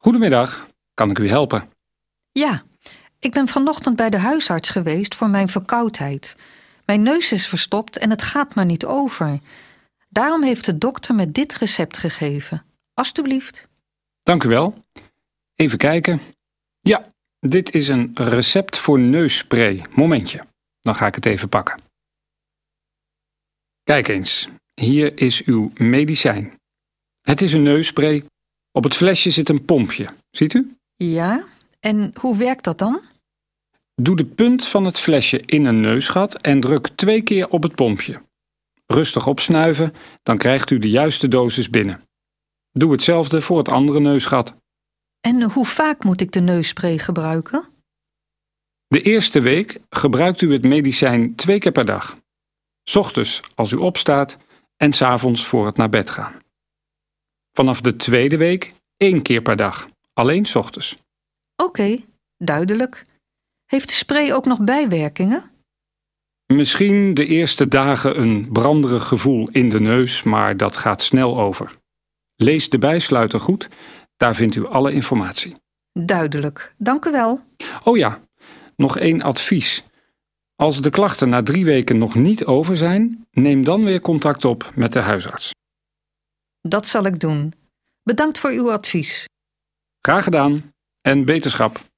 Goedemiddag, kan ik u helpen? Ja, ik ben vanochtend bij de huisarts geweest voor mijn verkoudheid. Mijn neus is verstopt en het gaat maar niet over. Daarom heeft de dokter me dit recept gegeven. Alsjeblieft. Dank u wel. Even kijken. Ja, dit is een recept voor neusspray. Momentje, dan ga ik het even pakken. Kijk eens, hier is uw medicijn. Het is een neusspray. Op het flesje zit een pompje. Ziet u? Ja, en hoe werkt dat dan? Doe de punt van het flesje in een neusgat en druk 2 keer op het pompje. Rustig opsnuiven, dan krijgt u de juiste dosis binnen. Doe hetzelfde voor het andere neusgat. En hoe vaak moet ik de neusspray gebruiken? De eerste week gebruikt u het medicijn 2 keer per dag. 's Ochtends als u opstaat en 's avonds voor het naar bed gaan. Vanaf de tweede week 1 keer per dag, alleen 's ochtends. Oké, duidelijk. Heeft de spray ook nog bijwerkingen? Misschien de eerste dagen een branderig gevoel in de neus, maar dat gaat snel over. Lees de bijsluiter goed, daar vindt u alle informatie. Duidelijk, dank u wel. Oh ja, nog 1 advies. Als de klachten na 3 weken nog niet over zijn, neem dan weer contact op met de huisarts. Dat zal ik doen. Bedankt voor uw advies. Graag gedaan en beterschap.